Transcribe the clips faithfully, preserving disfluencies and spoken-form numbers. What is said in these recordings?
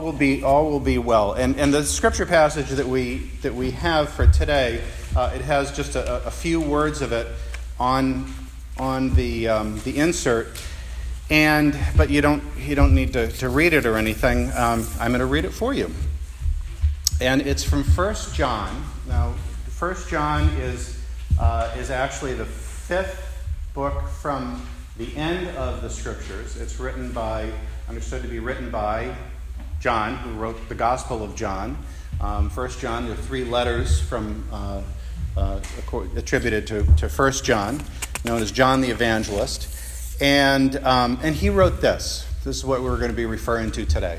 will be all will be well. And and the scripture passage that we that we have for today, uh, it has just a, a few words of it on on the um, the insert. And but you don't you don't need to, to read it or anything. Um, I'm going to read it for you. And it's from First John. Now, First John is uh, is actually the fifth book from the end of the Scriptures. It's written by, understood to be written by John, who wrote the Gospel of John. Um, First John, there are three letters from uh, uh, attributed to, to First John, known as John the Evangelist. And um, and he wrote this. This is what we're going to be referring to today.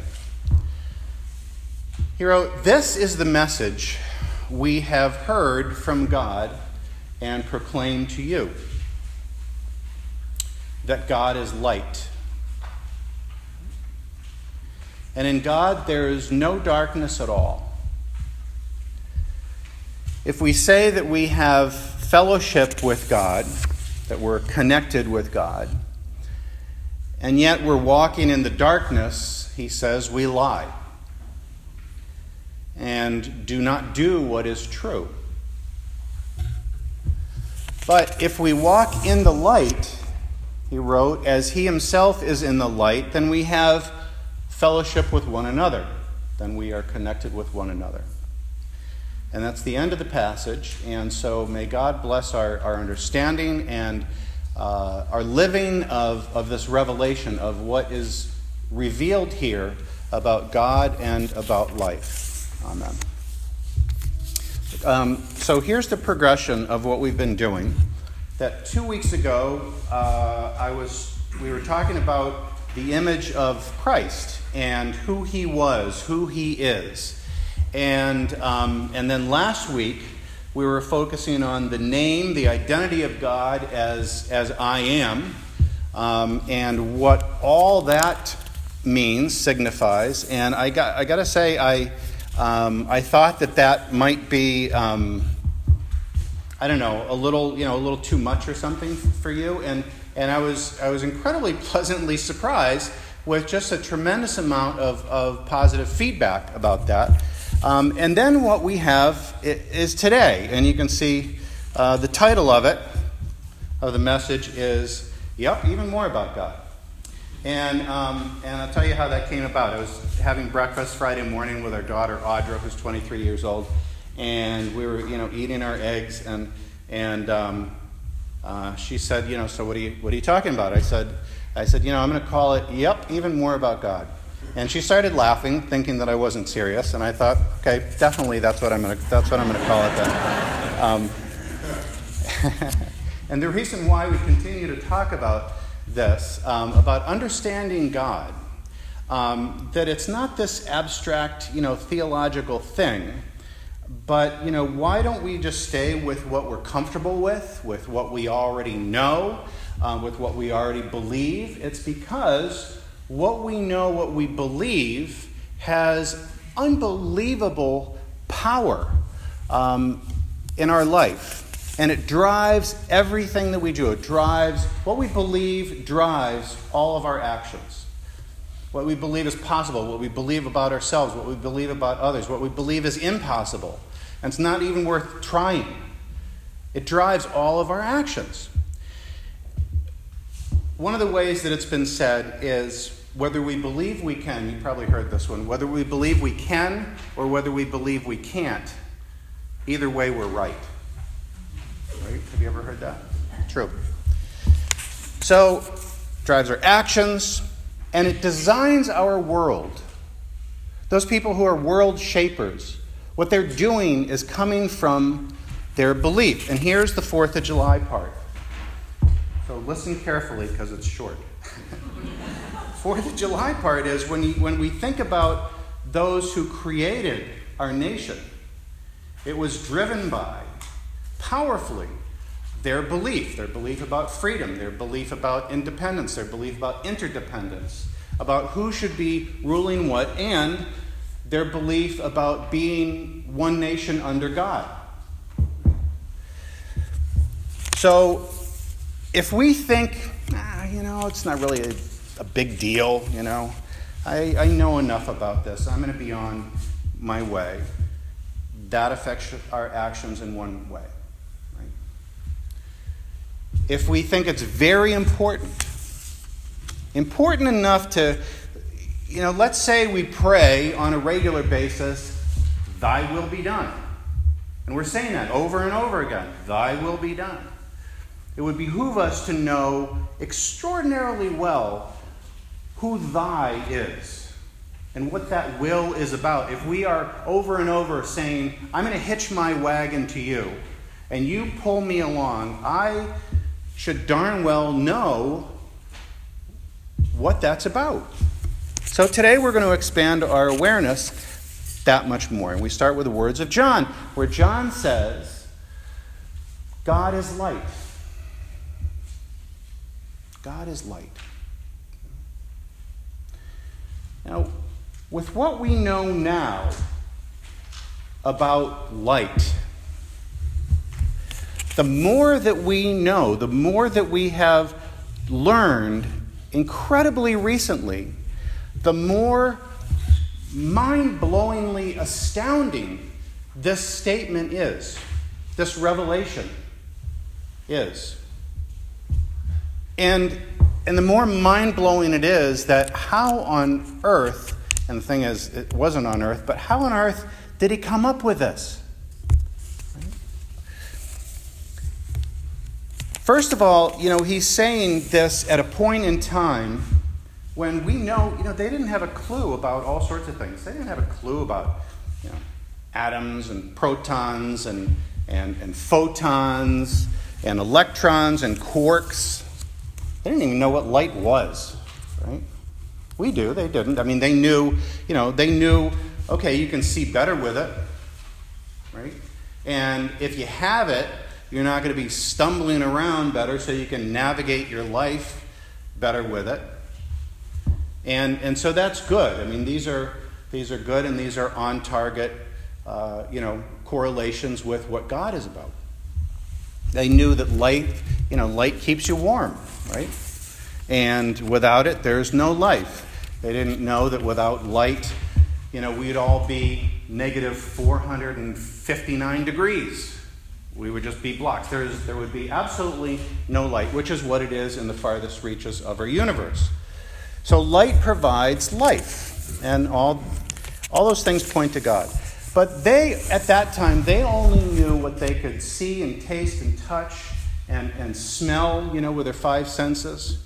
He wrote, "This is the message we have heard from God and proclaim to you, that God is light. And in God there is no darkness at all. If we say that we have fellowship with God, that we're connected with God, and yet we're walking in the darkness, he says, we lie and do not do what is true. But if we walk in the light," he wrote, "as he himself is in the light, then we have fellowship with one another. Then we are connected with one another." And that's the end of the passage. And so may God bless our, our understanding and uh, our living of, of this revelation of what is revealed here about God and about life. Amen. Um, so here's the progression of what we've been doing. That two weeks ago, uh, I was we were talking about the image of Christ and who he was, who he is. And um, and then last week, we were focusing on the name, the identity of God as, as I am, um, and what all that means, signifies. And I got I got to say, I um, I thought that that might be um, I don't know, a little you know a little too much or something for you. And and I was I was incredibly pleasantly surprised with just a tremendous amount of, of positive feedback about that. Um, and then what we have is today, and you can see uh, the title of it, of the message is, yep, even more about God. And um, and I'll tell you how that came about. I was having breakfast Friday morning with our daughter Audra, who's twenty-three years old, and we were, you know, eating our eggs, and and um, uh, she said, you know, so what are you what are you talking about? I said, I said, you know, I'm going to call it, yep, even more about God. And she started laughing, thinking that I wasn't serious, and I thought, okay, definitely that's what I'm going to that's what I'm going to call it then. Um, and the reason why we continue to talk about this, um, about understanding God, um, that it's not this abstract, you know, theological thing, but, you know, why don't we just stay with what we're comfortable with, with what we already know, uh, with what we already believe? It's because what we know, what we believe, has unbelievable power um, in our life. And it drives everything that we do. It drives, what we believe drives all of our actions. What we believe is possible, what we believe about ourselves, what we believe about others, what we believe is impossible. And it's not even worth trying. It drives all of our actions. One of the ways that it's been said is, whether we believe we can, you probably heard this one, whether we believe we can or whether we believe we can't, either way we're right. Right? Have you ever heard that? True. So, drives our actions, and it designs our world. Those people who are world shapers, what they're doing is coming from their belief. And here's the fourth of July part. So listen carefully because it's short. fourth of July part is when, you, when we think about those who created our nation, it was driven by, powerfully, their belief, their belief about freedom, their belief about independence, their belief about interdependence, about who should be ruling what, and their belief about being one nation under God. So, if we think, ah, you know, it's not really a, a big deal, you know, I, I know enough about this. I'm going to be on my way. That affects our actions in one way. Right? If we think it's very important, important enough to, you know, let's say we pray on a regular basis, thy will be done. And we're saying that over and over again, thy will be done. It would behoove us to know extraordinarily well who thy is and what that will is about. If we are over and over saying, I'm going to hitch my wagon to you, and you pull me along, I should darn well know what that's about. So today we're going to expand our awareness that much more. And we start with the words of John, where John says, God is light. God is light. Now, with what we know now about light, the more that we know, the more that we have learned incredibly recently, the more mind-blowingly astounding this statement is, this revelation is. And, and the more mind-blowing it is that how on earth, and the thing is, it wasn't on earth, but how on earth did he come up with this? First of all, you know, he's saying this at a point in time when we know, you know, they didn't have a clue about all sorts of things. They didn't have a clue about, you know, atoms and protons and, and, and photons and electrons and quarks. They didn't even know what light was, right? We do. They didn't. I mean, they knew, you know, they knew, okay, you can see better with it, right? And if you have it, you're not going to be stumbling around better, so you can navigate your life better with it. And and so that's good. I mean, these are these are good, and these are on target, uh, you know, correlations with what God is about. They knew that light, you know, light keeps you warm, right? And without it, there's no life. They didn't know that without light, you know, we'd all be negative four hundred fifty-nine degrees. We would just be blocks. There's, there would be absolutely no light, which is what it is in the farthest reaches of our universe. So light provides life, and all, all those things point to God. But they, at that time, they only knew what they could see and taste and touch and, and smell, you know, with their five senses.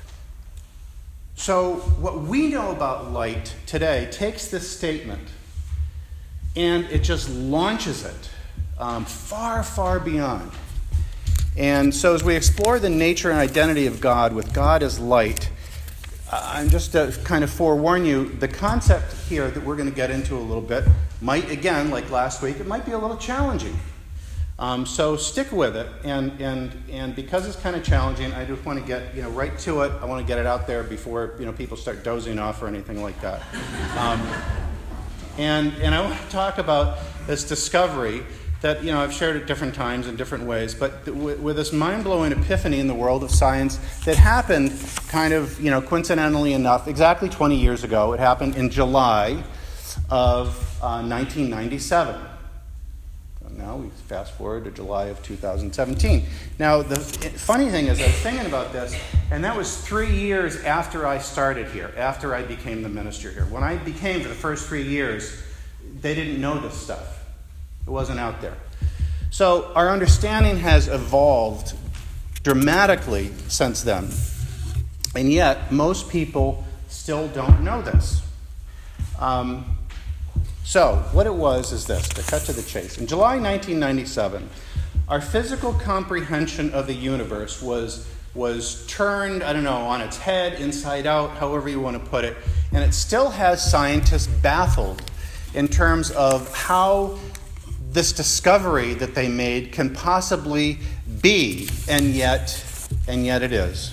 So what we know about light today takes this statement and it just launches it um, far, far beyond. And so as we explore the nature and identity of God with God as light, I'm just to kind of forewarn you, the concept here that we're going to get into a little bit might, again, like last week, it might be a little challenging. Um, so stick with it, and and and because it's kind of challenging, I just want to get you know right to it. I want to get it out there before you know people start dozing off or anything like that. Um, and and I want to talk about this discovery that you know I've shared at different times in different ways, but with, with this mind-blowing epiphany in the world of science that happened kind of you know coincidentally enough exactly twenty years ago. It happened in July of uh, nineteen ninety-seven. Now we fast forward to July of two thousand seventeen. Now the funny thing is I was thinking about this, and that was three years after I started here, after I became the minister here. When I became for the first three years, they didn't know this stuff. It wasn't out there. So our understanding has evolved dramatically since then. And yet, most people still don't know this. Um, so, what it was is this, to cut to the chase. In July nineteen ninety-seven, our physical comprehension of the universe was, was turned, I don't know, on its head, inside out, however you want to put it. And it still has scientists baffled in terms of how this discovery that they made can possibly be, and yet, and yet it is.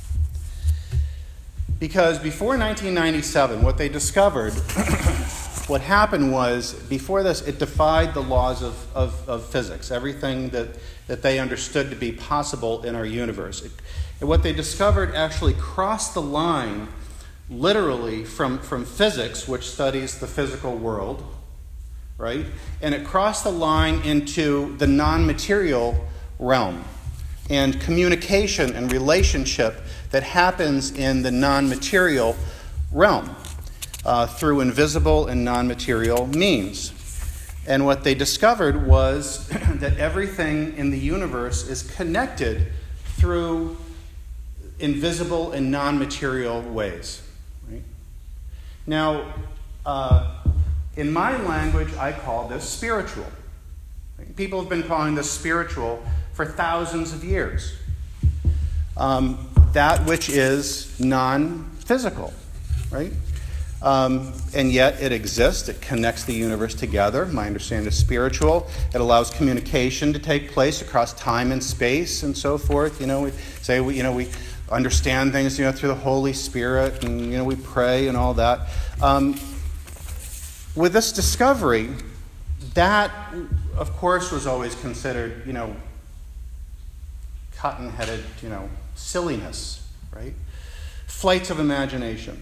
Because before nineteen ninety-seven, what they discovered, what happened was, before this, it defied the laws of, of, of physics, everything that, that they understood to be possible in our universe. It, and what they discovered actually crossed the line literally from, from physics, which studies the physical world, right? And it crossed the line into the non-material realm and communication and relationship that happens in the non-material realm uh, through invisible and non-material means. And what they discovered was that everything in the universe is connected through invisible and non-material ways. Right? Now, uh, in my language, I call this spiritual. Right? People have been calling this spiritual for thousands of years. Um, that which is non-physical, right? Um, and yet it exists. It connects the universe together. My understanding is spiritual. It allows communication to take place across time and space and so forth. You know, we say we, you know, we understand things, you know, through the Holy Spirit, and you know, we pray and all that. Um, with this discovery, that, of course, was always considered, you know, cotton-headed, you know, silliness, right? Flights of imagination.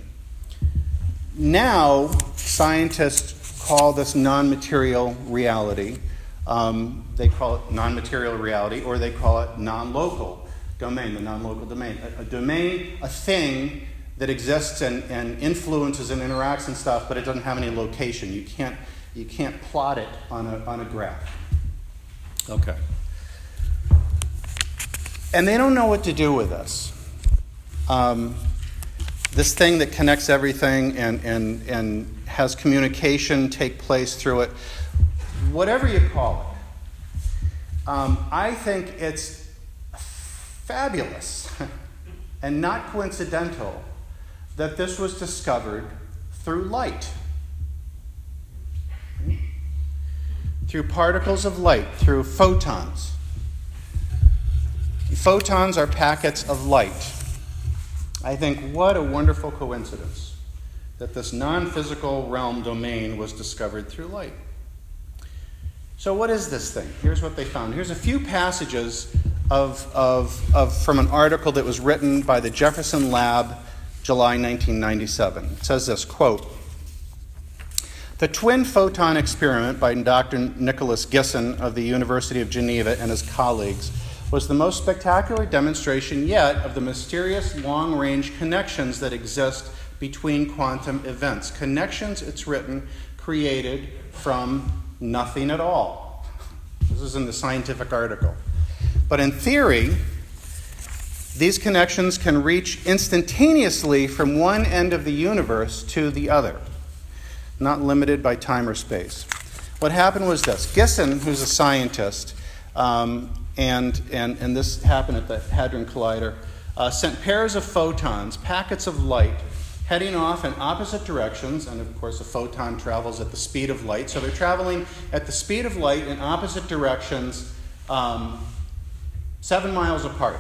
Now, scientists call this non-material reality. Um, they call it non-material reality, or they call it non-local domain, the non-local domain. A, a domain, a thing that exists and, and influences and interacts and stuff, but it doesn't have any location. You can't, you can't plot it on a, on a graph. Okay. And they don't know what to do with this. Um, this thing that connects everything and, and, and has communication take place through it, whatever you call it, um, I think it's fabulous and not coincidental that this was discovered through light. Through particles of light, through photons. Photons are packets of light. I think what a wonderful coincidence that this non-physical realm domain was discovered through light. So what is this thing? Here's what they found. Here's a few passages of, of, of, from an article that was written by the Jefferson Lab, July nineteen ninety-seven. It says this, quote, "The twin photon experiment by Doctor Nicholas Gisson of the University of Geneva and his colleagues was the most spectacular demonstration yet of the mysterious long-range connections that exist between quantum events. Connections, it's written, created from nothing at all." This is in the scientific article. But in theory, these connections can reach instantaneously from one end of the universe to the other, not limited by time or space. What happened was this. Gisson, who's a scientist, um, and, and, and this happened at the Hadron Collider, uh, sent pairs of photons, packets of light, heading off in opposite directions, and of course a photon travels at the speed of light, so they're traveling at the speed of light in opposite directions, um, seven miles apart.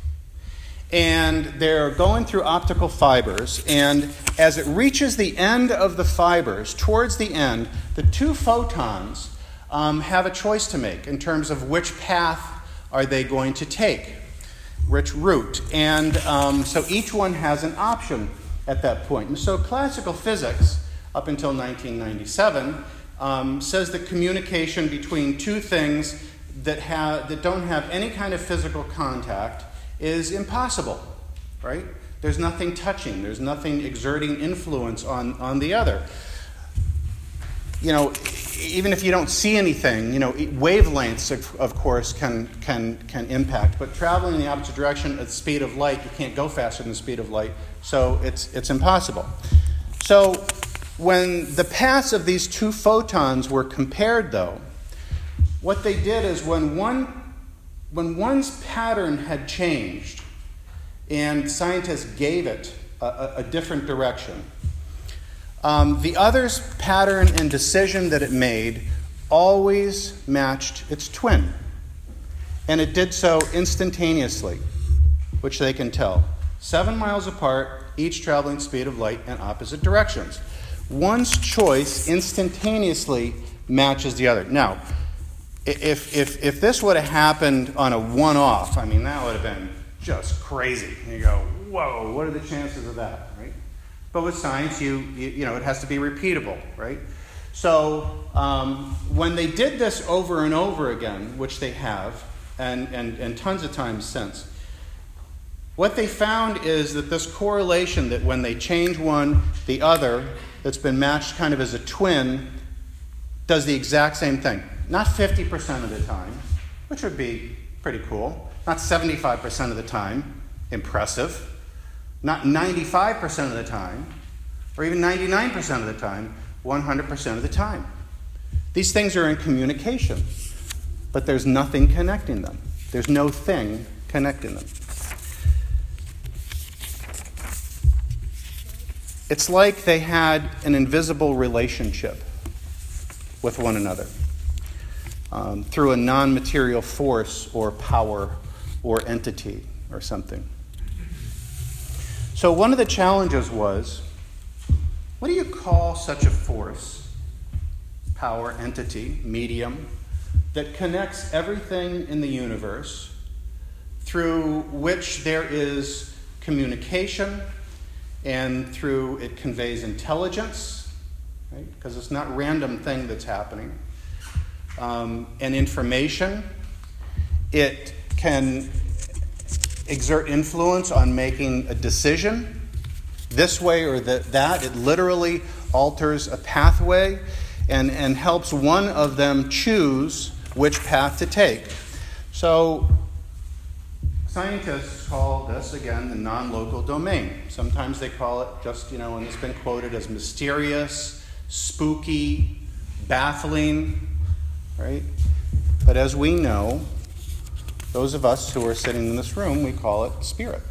And they're going through optical fibers, and as it reaches the end of the fibers, towards the end, the two photons um, have a choice to make in terms of which path are they going to take, which route. And um, so each one has an option at that point. And so classical physics, up until nineteen ninety-seven, um, says that communication between two things that, have, that don't have any kind of physical contact is impossible, right? There's nothing touching. There's nothing exerting influence on, on the other. You know, even if you don't see anything, you know, wavelengths, of, of course, can, can, can impact. But traveling in the opposite direction at the speed of light, you can't go faster than the speed of light. So it's, it's impossible. So when the paths of these two photons were compared, though, what they did is when one When one's pattern had changed and scientists gave it a, a, a different direction, um, the other's pattern and decision that it made always matched its twin. And it did so instantaneously, which they can tell. Seven miles apart, each traveling speed of light in opposite directions. One's choice instantaneously matches the other. Now, If, if if this would have happened on a one-off, I mean, that would have been just crazy. And you go, whoa, what are the chances of that, right? But with science, you, you, you know, it has to be repeatable, right? So um, when they did this over and over again, which they have, and, and, and tons of times since, what they found is that this correlation that when they change one, the other, that's been matched kind of as a twin, does the exact same thing. Not fifty percent of the time, which would be pretty cool. Not seventy-five percent of the time, impressive. Not ninety-five percent of the time, or even ninety-nine percent of the time, one hundred percent of the time. These things are in communication, but there's nothing connecting them. There's no thing connecting them. It's like they had an invisible relationship with one another um, through a non-material force or power or entity or something. So one of the challenges was, what do you call such a force, power, entity, medium, that connects everything in the universe, through which there is communication, and through it conveys intelligence, right? Because it's not a random thing that's happening, um, and information. It can exert influence on making a decision this way or the, that. It literally alters a pathway and, and helps one of them choose which path to take. So scientists call this, again, the non-local domain. Sometimes they call it just, you know, and it's been quoted as mysterious, spooky, baffling, right? But as we know, those of us who are sitting in this room, we call it spirit.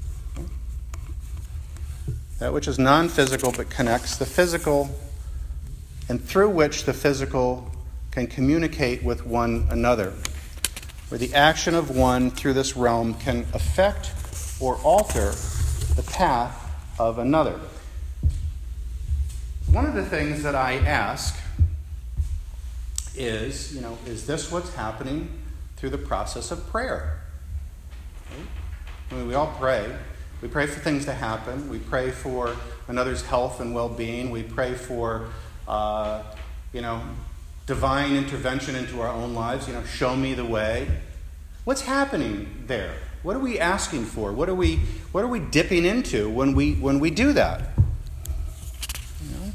That which is non-physical but connects the physical, and through which the physical can communicate with one another, where the action of one through this realm can affect or alter the path of another. One of the things that I ask is, you know, is this what's happening through the process of prayer? Right? I mean, we all pray. We pray for things to happen. We pray for another's health and well-being. We pray for, uh, you know, divine intervention into our own lives. You know, show me the way. What's happening there? What are we asking for? What are we what are we dipping into when we when we do that? You know?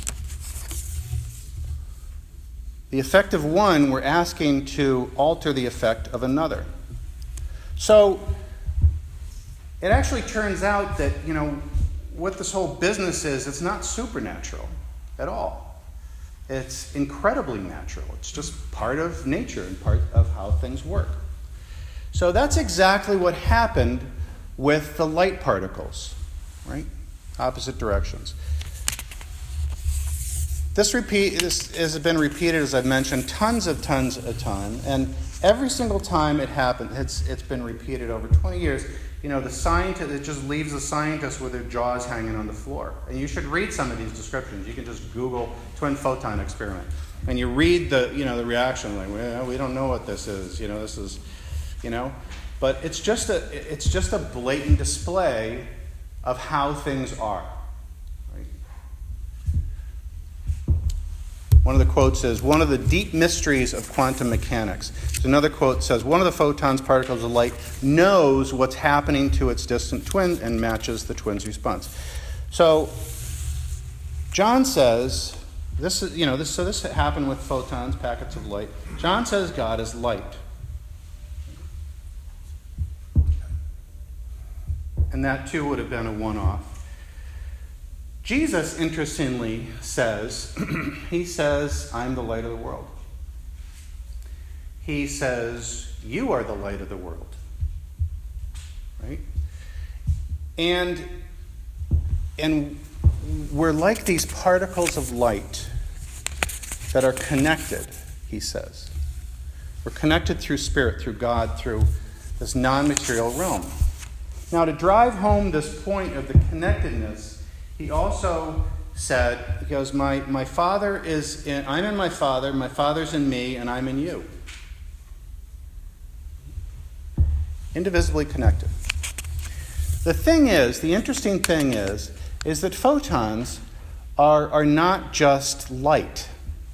The effect of one, we're asking to alter the effect of another. So it actually turns out that, you know, what this whole business is, it's not supernatural at all. It's incredibly natural. It's just part of nature and part of how things work. So that's exactly what happened with the light particles, right? Opposite directions. This repeat this has been repeated, as I've mentioned, tons of tons of time, and every single time it happened, it's it's been repeated over twenty years. You know, the scientist, it just leaves the scientists with their jaws hanging on the floor. And you should read some of these descriptions. You can just Google twin photon experiment, and you read the, you know, the reaction, like, well, we don't know what this is. You know, this is, you know, but it's just a, it's just a blatant display of how things are. Right? One of the quotes is, one of the deep mysteries of quantum mechanics. Another quote says, one of the photons, particles of light, knows what's happening to its distant twin and matches the twin's response. So John says, this is, you know, this, so this happened with photons, packets of light. John says God is light. And that too would have been a one-off. Jesus, interestingly, says, he says, I'm the light of the world. He says, you are the light of the world. Right? And, and we're like these particles of light that are connected, he says. We're connected through spirit, through God, through this non-material realm. Now, to drive home this point of the connectedness, he also said, he goes, my, my Father is in, I'm in my Father, my Father's in me, and I'm in you. Indivisibly connected. The thing is, the interesting thing is, is that photons are, are not just light.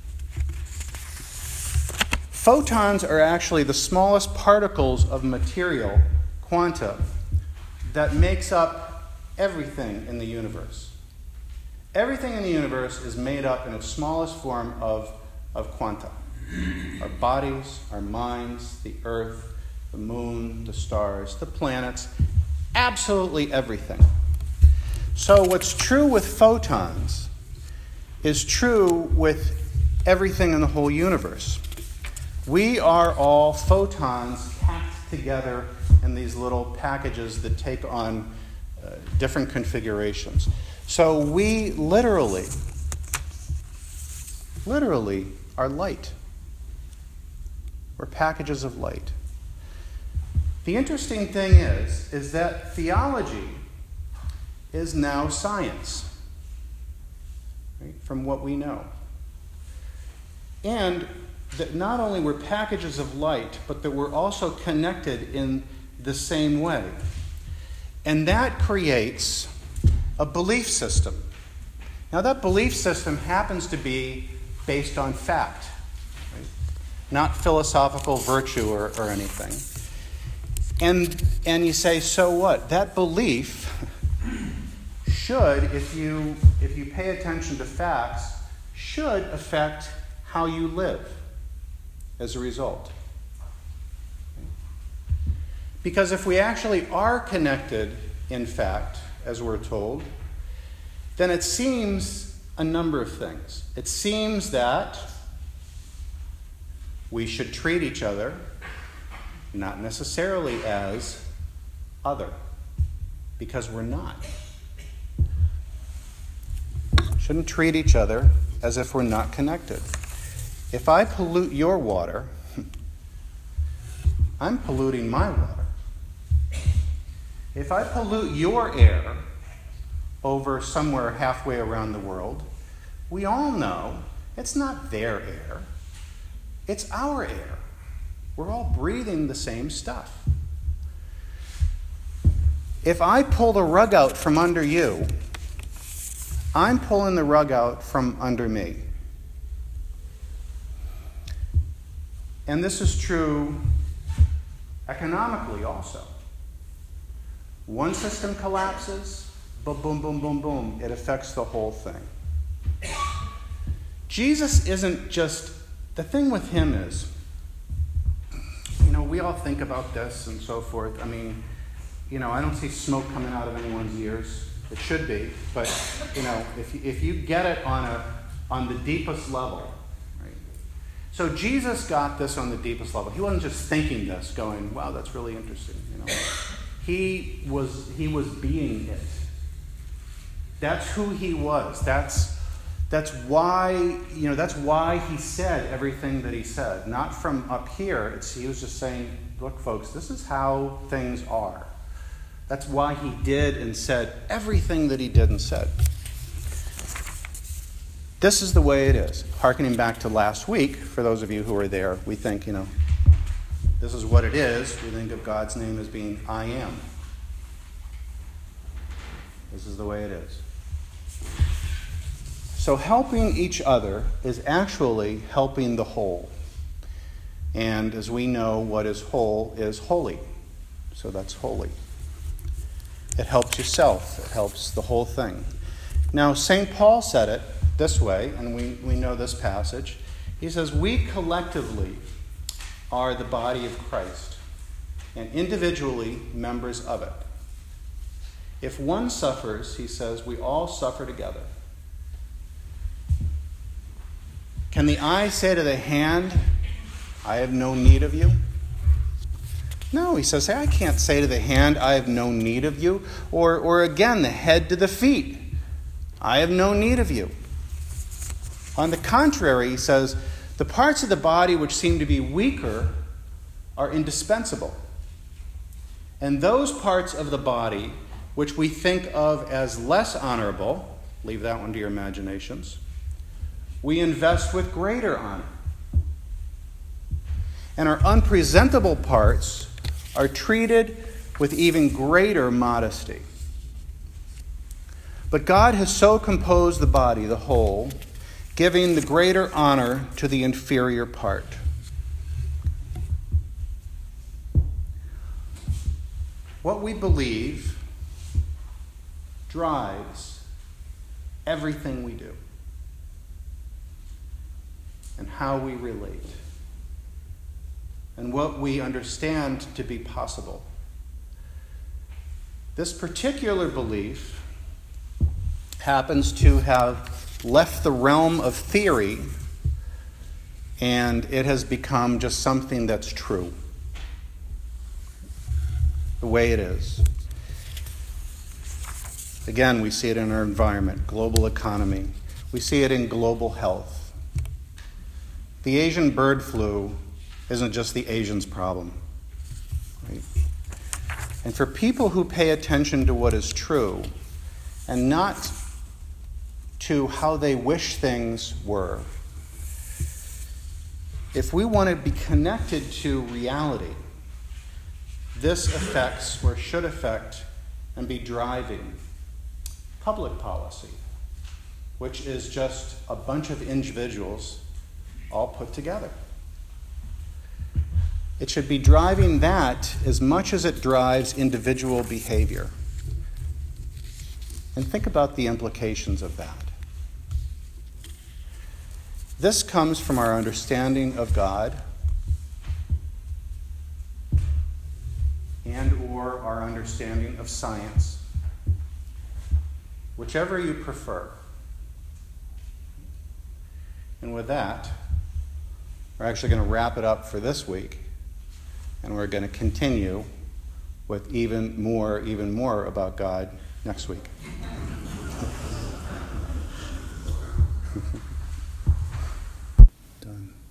Photons are actually the smallest particles of material, quanta, that makes up everything in the universe. Everything in the universe is made up in its smallest form of, of quanta. Our bodies, our minds, the earth, the moon, the stars, the planets, absolutely everything. So what's true with photons is true with everything in the whole universe. We are all photons packed together in these little packages that take on uh, different configurations. So we literally, literally are light. We're packages of light. The interesting thing is, is that theology is now science, right, from what we know. And that not only we're packages of light, but that we're also connected in the same way. And that creates a belief system. Now, that belief system happens to be based on fact, right? Not philosophical virtue or, or anything. And, and you say, so what? That belief should, if you, if you pay attention to facts, should affect how you live as a result. Because if we actually are connected in fact, as we're told, then it seems a number of things. It seems that we should treat each other not necessarily as other, because we're not. Shouldn't treat each other as if we're not connected. If I pollute your water, I'm polluting my water. If I pollute your air over somewhere halfway around the world, we all know it's not their air, it's our air. We're all breathing the same stuff. If I pull the rug out from under you, I'm pulling the rug out from under me. And this is true economically also. One system collapses, boom, boom, boom, boom, boom. It affects the whole thing. Jesus isn't just, the thing with him is, you know, we all think about this and so forth. I mean, you know, I don't see smoke coming out of anyone's ears. It should be, but, you know, if you, if you get it on a on the deepest level, right? So Jesus got this on the deepest level. He wasn't just thinking this, going, wow, that's really interesting, you know. He was he was being it. That's who he was. That's that's why, you know, that's why he said everything that he said. Not from up here. It's he was just saying, look, folks, this is how things are. That's why he did and said everything that he did and said. This is the way it is. Harkening back to last week, for those of you who were there, we think, you know, this is what it is. We think of God's name as being I am. This is the way it is. So helping each other is actually helping the whole. And as we know, what is whole is holy. So that's holy. It helps yourself. It helps the whole thing. Now, Saint Paul said it this way, and we, we know this passage. He says, we collectively are the body of Christ, and individually members of it. If one suffers, he says, we all suffer together. Can the eye say to the hand, I have no need of you? No, he says, hey, I can't say to the hand, I have no need of you. Or, or again, the head to the feet, I have no need of you. On the contrary, he says, the parts of the body which seem to be weaker are indispensable. And those parts of the body which we think of as less honorable, leave that one to your imaginations, we invest with greater honor. And our unpresentable parts are treated with even greater modesty. But God has so composed the body, the whole, giving the greater honor to the inferior part. What we believe drives everything we do and how we relate and what we understand to be possible. This particular belief happens to have left the realm of theory, and it has become just something that's true, the way it is. Again, we see it in our environment, global economy. We see it in global health. The Asian bird flu isn't just the Asians' problem, right? And for people who pay attention to what is true and not to how they wish things were, if we want to be connected to reality, this affects or should affect and be driving public policy, which is just a bunch of individuals all put together. It should be driving that as much as it drives individual behavior. And think about the implications of that. This comes from our understanding of God and or our understanding of science, whichever you prefer. And with that, we're actually going to wrap it up for this week, and we're going to continue with even more, even more about God next week. Done.